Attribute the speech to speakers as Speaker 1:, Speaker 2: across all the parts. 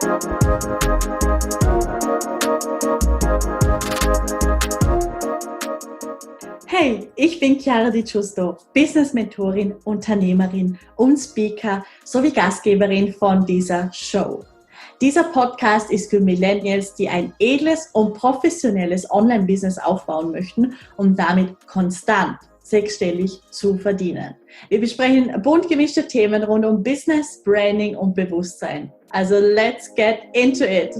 Speaker 1: Hey, ich bin Chiara Di Giusto, Business-Mentorin, Unternehmerin und Speaker sowie Gastgeberin von dieser Show. Dieser Podcast ist für Millennials, die ein edles und professionelles Online-Business aufbauen möchten, um damit konstant sechsstellig zu verdienen. Wir besprechen bunt gemischte Themen rund um Business, Branding und Bewusstsein. Also let's get into it!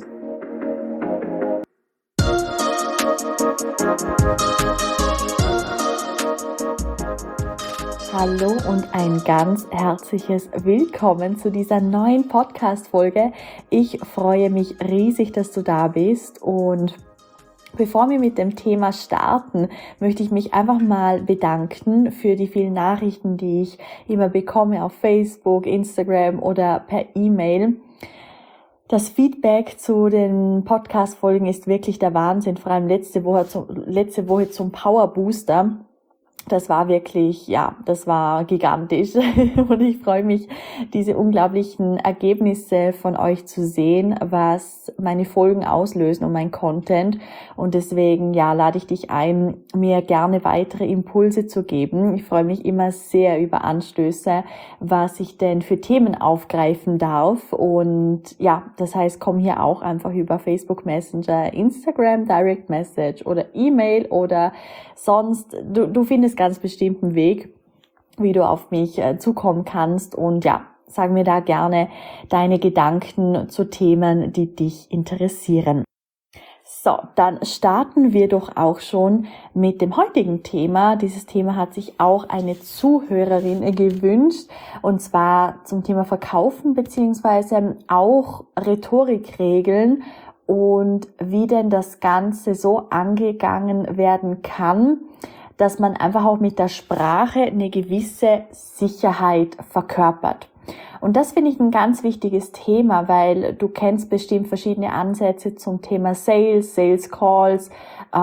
Speaker 2: Hallo und ein ganz herzliches Willkommen zu dieser neuen Podcast-Folge. Ich freue mich riesig, dass du da bist, und bevor wir mit dem Thema starten, möchte ich mich einfach mal bedanken für die vielen Nachrichten, die ich immer bekomme auf Facebook, Instagram oder per E-Mail. Das Feedback zu den Podcast-Folgen ist wirklich der Wahnsinn, vor allem letzte Woche zum Power Booster. Das war wirklich, das war gigantisch und ich freue mich, diese unglaublichen Ergebnisse von euch zu sehen, was meine Folgen auslösen und mein Content, und deswegen, lade ich dich ein, mir gerne weitere Impulse zu geben. Ich freue mich immer sehr über Anstöße, was ich denn für Themen aufgreifen darf, und das heißt, komm hier auch einfach über Facebook Messenger, Instagram, Direct Message oder E-Mail oder sonst, du findest ganz bestimmt einen Weg, wie du auf mich zukommen kannst, und sag mir da gerne deine Gedanken zu Themen, die dich interessieren. So, dann starten wir doch auch schon mit dem heutigen Thema. Dieses Thema hat sich auch eine Zuhörerin gewünscht, und zwar zum Thema Verkaufen beziehungsweise auch Rhetorikregeln und wie denn das Ganze so angegangen werden kann, dass man einfach auch mit der Sprache eine gewisse Sicherheit verkörpert. Und das finde ich ein ganz wichtiges Thema, weil du kennst bestimmt verschiedene Ansätze zum Thema Sales, Sales Calls.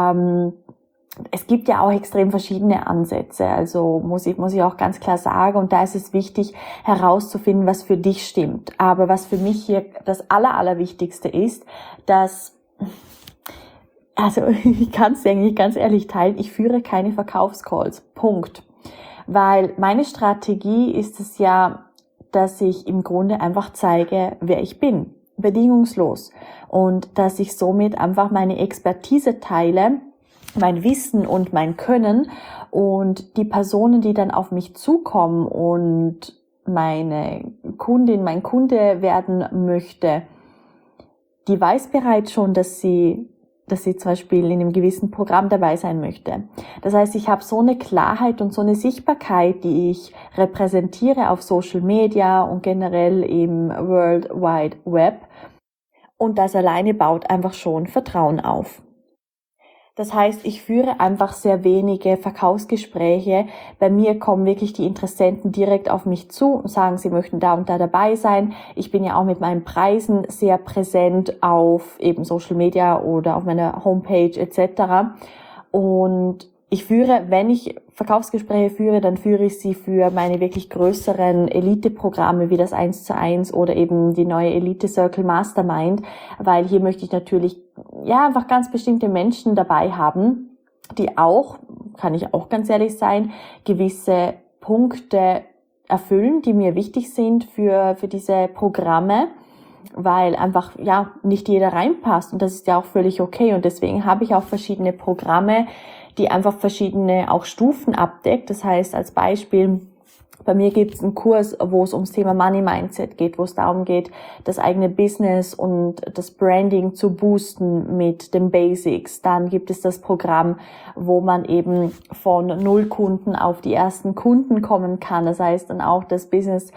Speaker 2: Es gibt ja auch extrem verschiedene Ansätze, also muss ich auch ganz klar sagen, und da ist es wichtig herauszufinden, was für dich stimmt. Aber was für mich hier das Allerwichtigste ist, ich kann es eigentlich ganz ehrlich teilen, ich führe keine Verkaufscalls, Punkt. Weil meine Strategie ist es ja, dass ich im Grunde einfach zeige, wer ich bin, bedingungslos, und dass ich somit einfach meine Expertise teile, mein Wissen und mein Können, und die Personen, die dann auf mich zukommen und meine Kundin, mein Kunde werden möchte, die weiß bereits schon, dass sie zum Beispiel in einem gewissen Programm dabei sein möchte. Das heißt, ich habe so eine Klarheit und so eine Sichtbarkeit, die ich repräsentiere auf Social Media und generell im World Wide Web, und das alleine baut einfach schon Vertrauen auf. Das heißt, ich führe einfach sehr wenige Verkaufsgespräche. Bei mir kommen wirklich die Interessenten direkt auf mich zu und sagen, sie möchten da und da dabei sein. Ich bin ja auch mit meinen Preisen sehr präsent auf eben Social Media oder auf meiner Homepage etc. Und ich führe, wenn ich Verkaufsgespräche führe, dann führe ich sie für meine wirklich größeren Elite-Programme wie das 1:1 oder eben die neue Elite Circle Mastermind, weil hier möchte ich natürlich einfach ganz bestimmte Menschen dabei haben, die auch, kann ich auch ganz ehrlich sein, gewisse Punkte erfüllen, die mir wichtig sind für diese Programme, weil einfach nicht jeder reinpasst, und das ist ja auch völlig okay, und deswegen habe ich auch verschiedene Programme, die einfach verschiedene auch Stufen abdeckt. Das heißt, als Beispiel, bei mir gibt es einen Kurs, wo es ums Thema Money Mindset geht, wo es darum geht, das eigene Business und das Branding zu boosten mit den Basics. Dann gibt es das Programm, wo man eben von 0 Kunden auf die ersten Kunden kommen kann. Das heißt dann auch das Business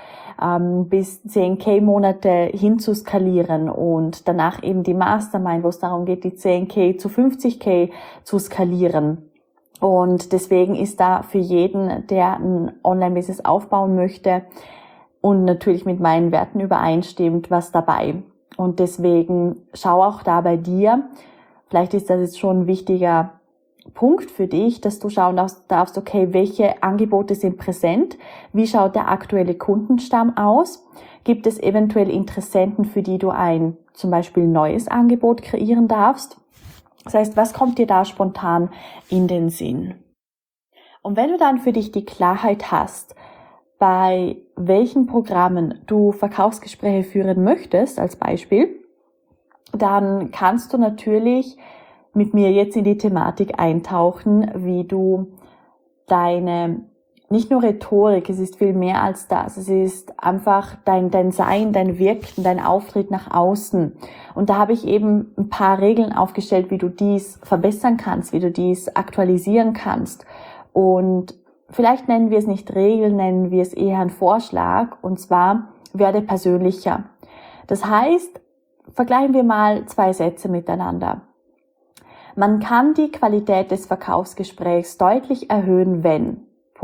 Speaker 2: bis 10.000 Monate hin zu skalieren, und danach eben die Mastermind, wo es darum geht, die 10.000 zu 50.000 zu skalieren. Und deswegen ist da für jeden, der ein Online-Business aufbauen möchte und natürlich mit meinen Werten übereinstimmt, was dabei. Und deswegen schau auch da bei dir. Vielleicht ist das jetzt schon ein wichtiger Punkt für dich, dass du schauen darfst, okay, welche Angebote sind präsent? Wie schaut der aktuelle Kundenstamm aus? Gibt es eventuell Interessenten, für die du ein zum Beispiel neues Angebot kreieren darfst? Das heißt, was kommt dir da spontan in den Sinn? Und wenn du dann für dich die Klarheit hast, bei welchen Programmen du Verkaufsgespräche führen möchtest, als Beispiel, dann kannst du natürlich mit mir jetzt in die Thematik eintauchen, wie du deine, nicht nur Rhetorik, es ist viel mehr als das, es ist einfach dein Sein, dein Wirken, dein Auftritt nach außen. Und da habe ich eben ein paar Regeln aufgestellt, wie du dies verbessern kannst, wie du dies aktualisieren kannst. Und vielleicht nennen wir es nicht Regeln, nennen wir es eher einen Vorschlag, und zwar werde persönlicher. Das heißt, vergleichen wir mal 2 Sätze miteinander. Man kann die Qualität des Verkaufsgesprächs deutlich erhöhen, wenn...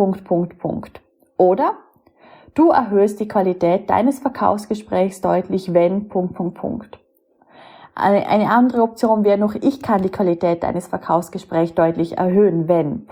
Speaker 2: Oder du erhöhst die Qualität deines Verkaufsgesprächs deutlich, wenn... Eine andere Option wäre noch, ich kann die Qualität deines Verkaufsgesprächs deutlich erhöhen, wenn...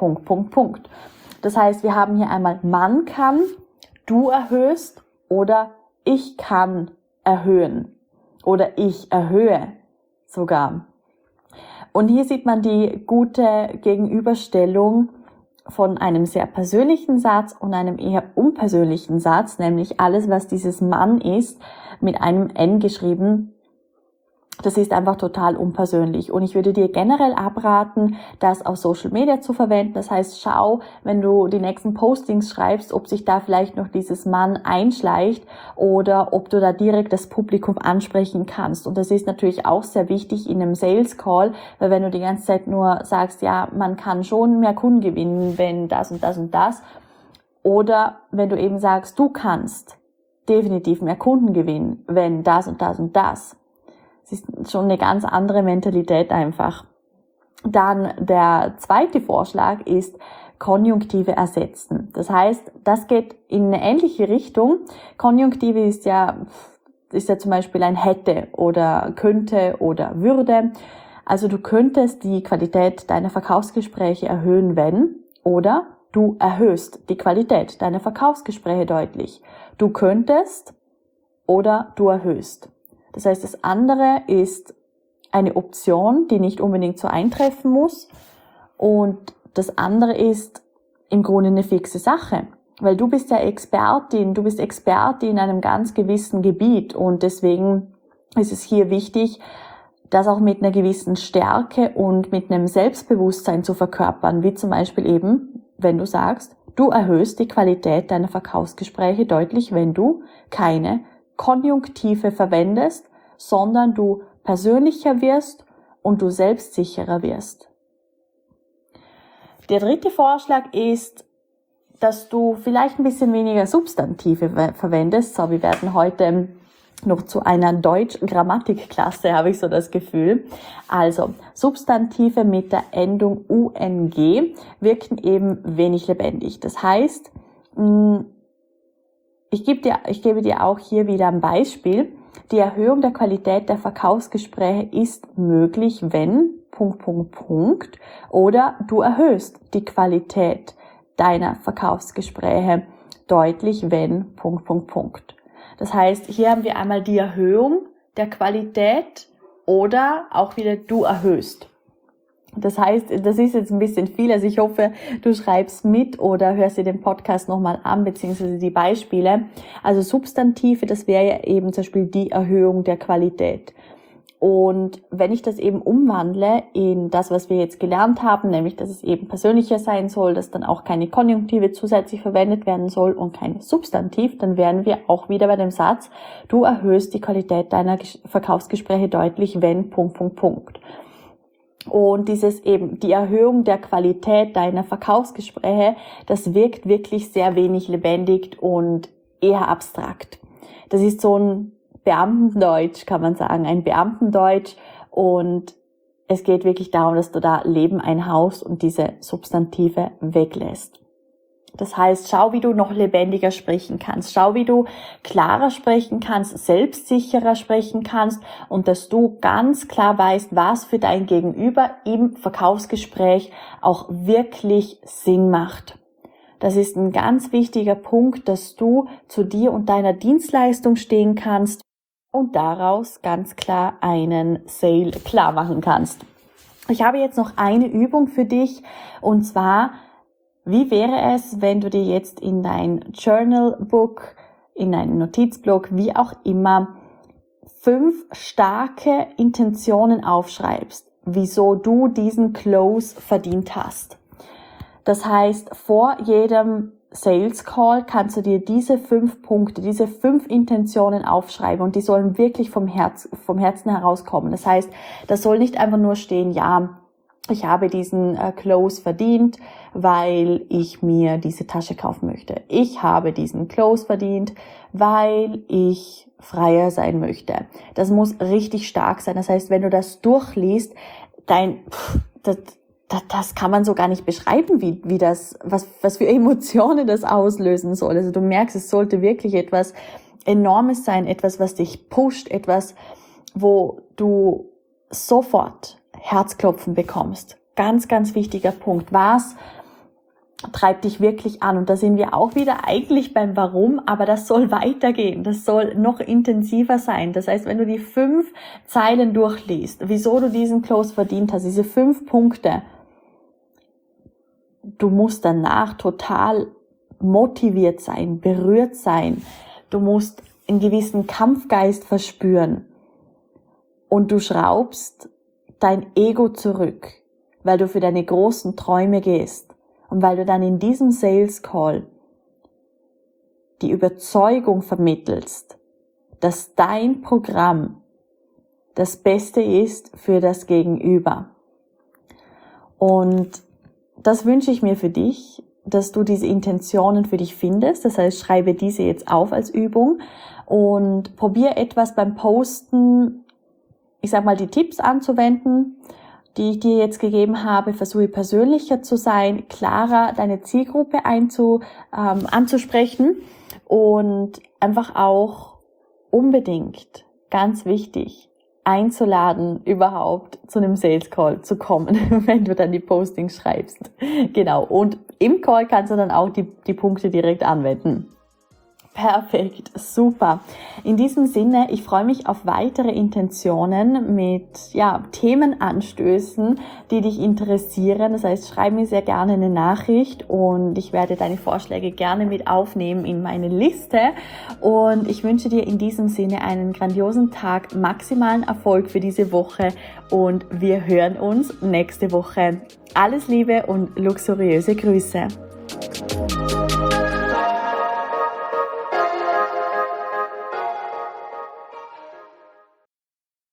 Speaker 2: Das heißt, wir haben hier einmal man kann, du erhöhst oder ich kann erhöhen oder ich erhöhe sogar. Und hier sieht man die gute Gegenüberstellung von einem sehr persönlichen Satz und einem eher unpersönlichen Satz, nämlich alles, was dieses Mann ist, mit einem N geschrieben. Das ist einfach total unpersönlich. Und ich würde dir generell abraten, das auf Social Media zu verwenden. Das heißt, schau, wenn du die nächsten Postings schreibst, ob sich da vielleicht noch dieses Mann einschleicht oder ob du da direkt das Publikum ansprechen kannst. Und das ist natürlich auch sehr wichtig in einem Sales Call, weil wenn du die ganze Zeit nur sagst, ja, man kann schon mehr Kunden gewinnen, wenn das und das und das. Oder wenn du eben sagst, du kannst definitiv mehr Kunden gewinnen, wenn das und das und das. Es ist schon eine ganz andere Mentalität einfach. Dann der zweite Vorschlag ist Konjunktive ersetzen. Das heißt, das geht in eine ähnliche Richtung. Konjunktive ist ja zum Beispiel ein hätte oder könnte oder würde. Also du könntest die Qualität deiner Verkaufsgespräche erhöhen, wenn, oder du erhöhst die Qualität deiner Verkaufsgespräche deutlich. Du könntest oder du erhöhst. Das heißt, das andere ist eine Option, die nicht unbedingt so eintreffen muss. Und das andere ist im Grunde eine fixe Sache. Weil du bist ja Expertin, du bist Experte in einem ganz gewissen Gebiet. Und deswegen ist es hier wichtig, das auch mit einer gewissen Stärke und mit einem Selbstbewusstsein zu verkörpern. Wie zum Beispiel eben, wenn du sagst, du erhöhst die Qualität deiner Verkaufsgespräche deutlich, wenn du keine Konjunktive verwendest, sondern du persönlicher wirst und du selbstsicherer wirst. Der dritte Vorschlag ist, dass du vielleicht ein bisschen weniger Substantive verwendest. So, wir werden heute noch zu einer Deutsch-Grammatikklasse, habe ich so das Gefühl. Also, Substantive mit der Endung UNG wirken eben wenig lebendig. Das heißt, ich gebe dir auch hier wieder ein Beispiel. Die Erhöhung der Qualität der Verkaufsgespräche ist möglich, wenn... oder du erhöhst die Qualität deiner Verkaufsgespräche deutlich, wenn... Das heißt, hier haben wir einmal die Erhöhung der Qualität oder auch wieder du erhöhst. Das heißt, das ist jetzt ein bisschen viel, also ich hoffe, du schreibst mit oder hörst dir den Podcast nochmal an, beziehungsweise die Beispiele. Also Substantive, das wäre ja eben zum Beispiel die Erhöhung der Qualität. Und wenn ich das eben umwandle in das, was wir jetzt gelernt haben, nämlich, dass es eben persönlicher sein soll, dass dann auch keine Konjunktive zusätzlich verwendet werden soll und kein Substantiv, dann wären wir auch wieder bei dem Satz, du erhöhst die Qualität deiner Verkaufsgespräche deutlich, wenn... Und dieses eben, die Erhöhung der Qualität deiner Verkaufsgespräche, das wirkt wirklich sehr wenig lebendig und eher abstrakt. Das ist so ein Beamtendeutsch, kann man sagen, ein Beamtendeutsch, und es geht wirklich darum, dass du da Leben einhaust und diese Substantive weglässt. Das heißt, schau, wie du noch lebendiger sprechen kannst. Schau, wie du klarer sprechen kannst, selbstsicherer sprechen kannst und dass du ganz klar weißt, was für dein Gegenüber im Verkaufsgespräch auch wirklich Sinn macht. Das ist ein ganz wichtiger Punkt, dass du zu dir und deiner Dienstleistung stehen kannst und daraus ganz klar einen Sale klar machen kannst. Ich habe jetzt noch eine Übung für dich, und zwar, wie wäre es, wenn du dir jetzt in dein Journalbook, in deinen Notizblock, wie auch immer, 5 starke Intentionen aufschreibst, wieso du diesen Close verdient hast. Das heißt, vor jedem Sales Call kannst du dir diese 5 Punkte, diese 5 Intentionen aufschreiben, und die sollen wirklich vom Herzen herauskommen. Das heißt, das soll nicht einfach nur stehen, ja, ich habe diesen Close verdient, weil ich mir diese Tasche kaufen möchte. Ich habe diesen Close verdient, weil ich freier sein möchte. Das muss richtig stark sein. Das heißt, wenn du das durchliest, das kann man so gar nicht beschreiben, wie das, was für Emotionen das auslösen soll. Also du merkst, es sollte wirklich etwas Enormes sein, etwas, was dich pusht, etwas, wo du sofort Herzklopfen bekommst. Ganz, ganz wichtiger Punkt. Was treibt dich wirklich an? Und da sind wir auch wieder eigentlich beim Warum, aber das soll weitergehen. Das soll noch intensiver sein. Das heißt, wenn du die 5 Zeilen durchliest, wieso du diesen Close verdient hast, diese 5 Punkte, du musst danach total motiviert sein, berührt sein. Du musst einen gewissen Kampfgeist verspüren. Und du schraubst dein Ego zurück, weil du für deine großen Träume gehst und weil du dann in diesem Sales Call die Überzeugung vermittelst, dass dein Programm das Beste ist für das Gegenüber. Und das wünsche ich mir für dich, dass du diese Intentionen für dich findest. Das heißt, schreibe diese jetzt auf als Übung und probier etwas beim Posten, ich sag mal, die Tipps anzuwenden, die ich dir jetzt gegeben habe. Versuche persönlicher zu sein, klarer deine Zielgruppe anzusprechen und einfach auch unbedingt, ganz wichtig, einzuladen, überhaupt zu einem Sales Call zu kommen, wenn du dann die Postings schreibst. Genau. Und im Call kannst du dann auch die Punkte direkt anwenden. Perfekt, super. In diesem Sinne, ich freue mich auf weitere Intentionen mit Themenanstößen, die dich interessieren. Das heißt, schreib mir sehr gerne eine Nachricht und ich werde deine Vorschläge gerne mit aufnehmen in meine Liste. Und ich wünsche dir in diesem Sinne einen grandiosen Tag, maximalen Erfolg für diese Woche und wir hören uns nächste Woche. Alles Liebe und luxuriöse Grüße.